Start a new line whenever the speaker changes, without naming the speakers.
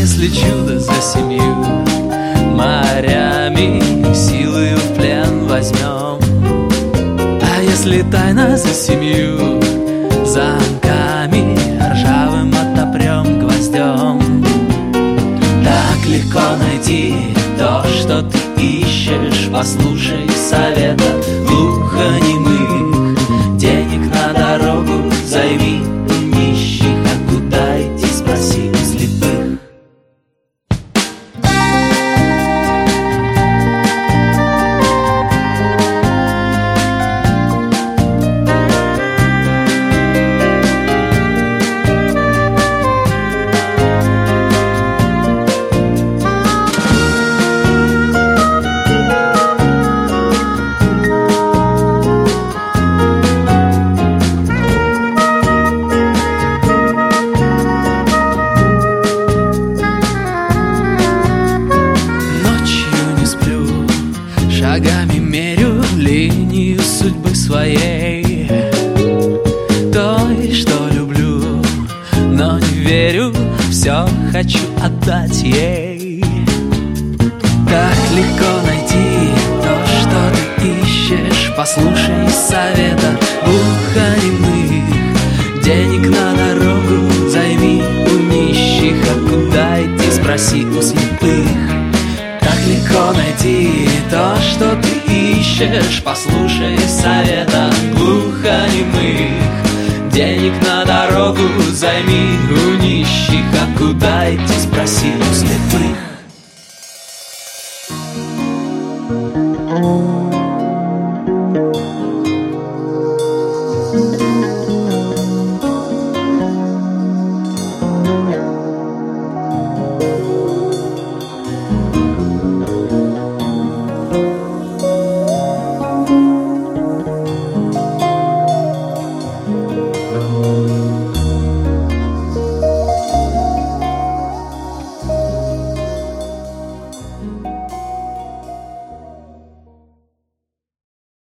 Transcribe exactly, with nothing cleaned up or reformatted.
если чудо за семью морями силою в плен возьмем? А если тайна за семью замками ржавым отопрем гвоздем? Так легко найти то, что ты ищешь. Послушай совета глухонемых. Денег на дорогу займи у нищих, а куда идти, спроси у слепых. Шагами мерю линию судьбы своей, той, что люблю, но не верю, все хочу отдать ей. Так легко найти то, что ты ищешь. Послушай совета глухонемых. Денег на дорогу займи у нищих, а куда идти, спроси у слепых. Так легко найти то, что ты ищешь. Послушай совета глухонемых. Денег на дорогу займи у нищих, а куда идти, спроси у слепых.